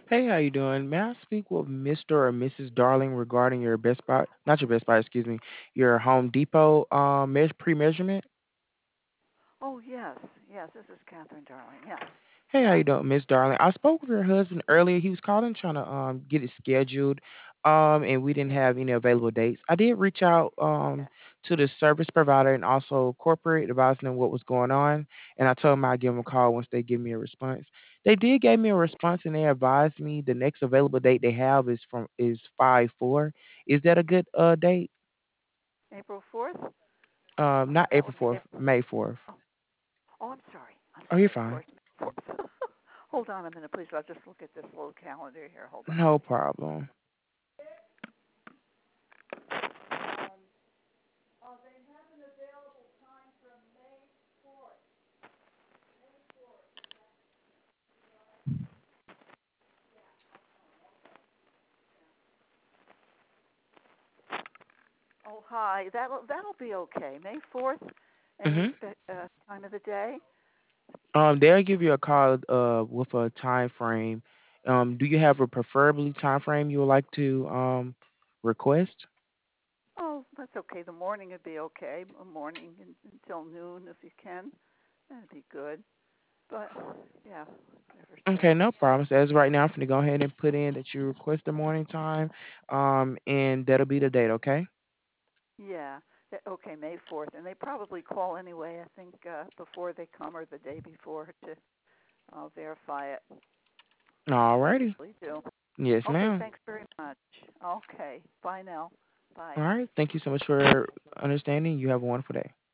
Hey, how you doing? May I speak with Mr. or Mrs. Darling regarding your Best Buy, not your Best Buy, excuse me, your Home Depot pre-measurement? Oh, yes. Yes, this is Catherine, darling. Yes. Hey, how Yeah. you doing, Miss Darling? I spoke with your husband earlier. He was calling trying to get it scheduled, and we didn't Yeah. have any available dates. I did reach out Yeah. to the service provider and also corporate advising them what was going on, and I told them I'd give them a call once they give me a response. They did give me a response, and they advised me the next available date they have is 5/4. Is that a good date? April 4th? Not That April would be 4th, April. May 4th. Oh, oh, I'm sorry. I'm Oh, you're sorry. Of fine. course, May 4th. Hold on a minute, please. I'll just look at this little calendar here. Hold on. No problem. Oh, hi. That'll be okay. May 4th. Any Mhm. time of the day? They'll give you a call with a time frame. Do you have a preferably time frame you would like to request? Oh, that's okay. The morning would be okay. Morning until noon if you can. That'd be good. But yeah, whatever Okay, suits. no problems. As right now, I'm going to go ahead and put in that you request the morning time, and that'll be the date. Okay. Yeah. Okay, May 4th. And they probably call anyway, I think, before they come or the day before to verify it. They Alrighty. usually do. Yes, Okay, ma'am. thanks very much. Okay, bye now. Bye. All right. Thank you so much for understanding. You have a wonderful day.